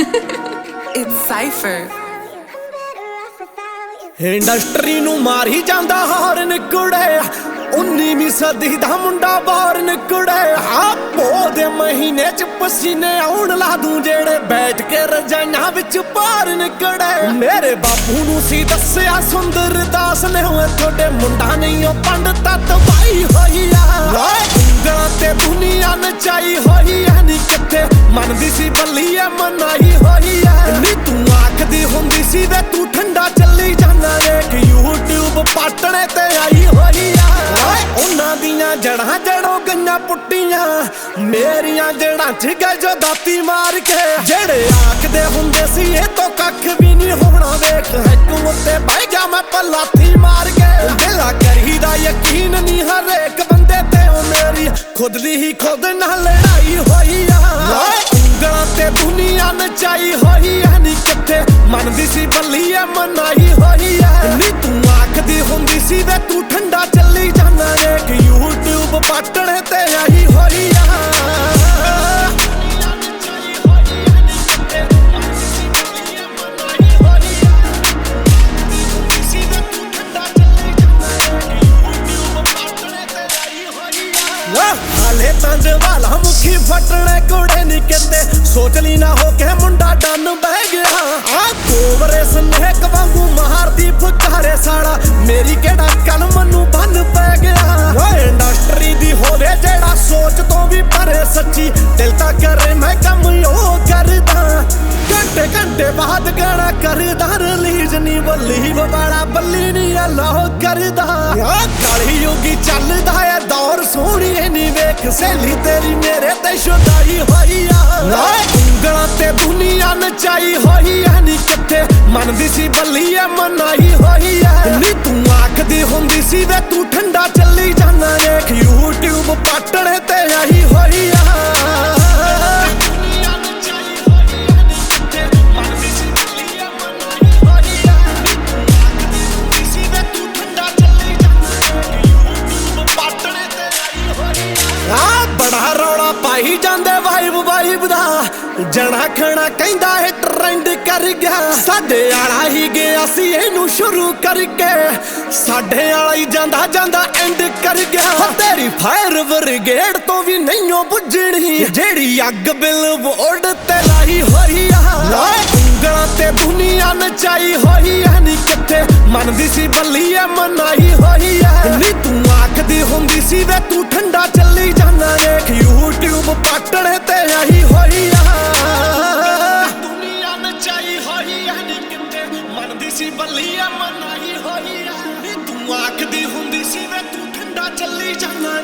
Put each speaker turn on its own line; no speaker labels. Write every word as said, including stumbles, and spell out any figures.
It's Cypher.
Industry ਨੂੰ ਮਾਰੀ ਜਾਂਦਾ ਹਾਰਨ ਕੁੜੇ, ਉन्नीवीं ਸਦੀ ਦਾ ਮੁੰਡਾ ਬਾਰਨ ਕੁੜੇ। ਆਪੋ ਦੇ ਮਹੀਨੇ ਚ ਪਸੀਨੇ ਆਉਣ ਲਾ ਦੂੰ ਜਿਹੜੇ ਬੈਠ ਕੇ ਰਜਾਈਆਂ ਵਿੱਚ ਪਾਰਨ ਕੁੜੇ। ਮੇਰੇ ਬਾਪੂ ਨੂੰ ਸੀ ਦੱਸਿਆ ਸੁੰਦਰ ਦਾਸ ਨੇ, ਹੋਏ ਤੁਹਾਡੇ ਮੁੰਡਾ ਨਹੀਂ ਉਹ ਪੰਡਤਾਂ ਤਬਾਈ ਹੋਈ ਆ। ਉਂਗਲਾਂ ਤੇ ਦੁਨੀਆ ਨਚਾਈ ਹੋਈ ਐ, ਨੀ ਕਿੱਥੇ ਮੰਨਦੀ ਸੀ ਬੱਲੀ ਐ ਮਨਾਈ ਹੋਈ ਐ। ਨੀ ਤੂੰ ਆਖਦੀ ਹੁੰਦੀ ਸੀ ਵੇ ਤੂੰ ਠੰਡਾ ਚੱਲੀ ਜਾਂਦਾ, ਵੇਖ YouTube ਪਾਟਣੇ ਤੇ ਆਈ ਹੋਈ ਆ। ਉਹਨਾਂ ਦੀਆਂ ਜੜਾਂ ਜੜੋਂ ਗਈਆਂ ਪੁੱਟੀਆਂ, ਮੇਰੀਆਂ ਜੜਾਂ ਚ ਗਏ ਜੋ ਦਾਤੀ ਮਾਰ ਕੇ। ਜਿਹੜੇ ਆਖਦੇ ਹੁੰਦੇ ਸੀ ਇਹ ਤੋਂ ਕੱਖ ਵੀ ਨਹੀਂ ਹੋਣਾ, ਵੇਖ ਹੈਕੂ ਉੱਤੇ ਬਹਿ ਗਿਆ ਮੈਂ ਪਲਾਥੀ ਮਾਰ ਕੇ। ਦਿਲਾ ਕਰੀਦਾ ਯਕੀਨ ਨਹੀਂ ਹਰੇਕ ਬੰਦੇ ਤੇ, ਉਹ ਮੇਰੀ ਖੁਦ ਦੀ ਹੀ ਖੁਦ ਨਾਲ ਲੜਾਈ ਹੋਈ ਆ। ਉਂਗਲਾਂ ਤੇ ਦੁਨੀਆ ਨਚਾਈ ਹੋਈ ਐ, ਨੀ ਕਿੱਥੇ ਮੰਨਦੀ ਸੀ ਬੱਲੀ ਐ ਮਨਾਈ ਹੋਈ ਐ। ਨੀ ਤੂੰ ਆਖਦੀ ਹੁੰਦੀ ਸੀ ਵੇ ਤੂੰ ਠੰਡਾ ਚੱਲੀ ਜਾਂਦਾ, ਵੇਖ YouTube ਪਾਟਣੇ ਤੇ ਆਈ ਹੋਈ ਆ। ਹਾਲੇ ਤਾਂ ਜਵਾਲਾ ਮੁਖੀ ਫਟਣੇ ਕੁੜੇ ਨੀ ਕਹਿੰਦੇ, ਸੋਚ ਲਈ ਨਾ ਹੋ ਕੇ ਮੁੰਡਾ ਡੰਨ ਬਹਿ ਗਿਆ। ਆ ਕੋਬਰੇ ਸਨੇਕ ਵਾਂਗੂ ਮਾਰਦੀ ਫੁਕਾਰੇ ਸਾਲਾ, ਮੇਰੀ ਕਿਹੜਾ ਕਲਮ ਨੂੰ ਬੰਨ ਪੈ ਗਿਆ। ਓਏ ਇੰਡਸਟਰੀ ਦੀ ਹੋਵੇ ਜਿਹੜਾ ਸੋਚ ਤੋਂ ਵੀ ਪਰੇ, ਸੱਚੀ ਦਿਲ ਤਾਂ ਕਰੇ ਮੈਂ ਕੰਮ ਉਹ ਕਰਦਾ। ਘੰਟੇ ਘੰਟੇ ਬਾਅਦ ਗਾਣਾ ਕਰਦਾ ਰਿਲੀਜ਼, ਨੀ ਬੱਲੀ ਵਾਲਾ ਬੱਲੀ ਨੀ ਅੱਲਾਹ ਕਰਦਾ। ਆ ਕਾਲੀ ਯੋਗੀ ਚੱਲਦਾ ਏ ਦੌਰ ਸੋਹਣੀਏ, ਨੀ ਵੇਖ ਸਹੇਲੀ ਤੇਰੀ ਮੇਰੇ ਤੇ ਸ਼ੁਦਾਈ ਹੋਈ ਆ। ਉਂਗਲਾਂ ਤੇ ਦੁਨੀਆ ਨਚਾਈ ਹੋਈ ਐ, ਨੀ ਕਿੱਥੇ ਮੰਨਦੀ ਸੀ ਬੱਲੀ ਐ ਮਨਾਈ ਹੋਈ ਐ। ਨੀ ਤੂੰ ਆਖਦੀ ਹੁੰਦੀ ਸੀ ਵੇ ਤੂੰ ਠੰਡਾ ਚੱਲੀ ਜਾਂਦਾ, ਵੇਖ YouTube ਪਾਟਣੇ ਤੇ ਆਈ ਹੋਈ ਆ। ਬੜਾ ਰੌਲਾ ਪਾਈ ਜਾਂਦੇ ਵਾਈਬ ਵਾਈਬ ਦਾ, ਜਣਾ ਖਣਾ ਕਹਿੰਦਾ ਇਹ ਟ੍ਰੈਂਡ ਕਰ ਗਿਆ। ਸਾਡੇ ਆਲਾ ਹੀ ਗਿਆ ਸੀ ਇਹਨੂੰ ਸ਼ੁਰੂ ਕਰਕੇ, ਸਾਡੇ ਆਲਾ ਹੀ ਜਾਂਦਾ ਜਾਂਦਾ ਐਂਡ ਕਰ ਗਿਆ। ਤੇਰੀ ਫਾਇਰ ਬ੍ਰਿਗੇਡ ਤੋਂ ਵੀ ਨਹੀਂਓ ਬੁੱਝਣੀ, ਜਿਹੜੀ ਅੱਗ ਬਿਲਬੋਰਡ ਤੇ ਲਾਈ ਹੋਈ ਆ। ਉਂਗਲਾਂ ਤੇ ਦੁਨੀਆ ਨਚਾਈ ਹੋਈ ਐ, ਨੀ ਕਿੱਥੇ ਮੰਨਦੀ ਸੀ ਬੱਲੀ ਐ ਮਨਾਈ ਹੋਈ ਐ। ਨੀ ਤੂੰ ਆਖਦੀ ਹੁੰਦੀ ਸੀ ਵੇ ਤੂੰ ਠੰਡਾ ਚੱਲੀ ਜਾਂਦਾ, ਵੇਖ YouTube ਪਾਟਣੇ ਤੇ ਆਈ ਹੋਈ ਆ। ਦੁਨੀਆ ਨਚਾਈ ਹੋਈ ਐ, ਨੀ ਕਿੱਥੇ ਮੰਨਦੀ ਸੀ ਬੱਲੀ ਐ ਮਨਾਈ ਹੋਈ ਐ। ਨੀ ਤੂੰ ਆਖਦੀ ਹੁੰਦੀ ਸੀ ਵੇ ਤੂੰ ਠੰਡਾ ਚੱਲੀ ਜਾਂਦਾ,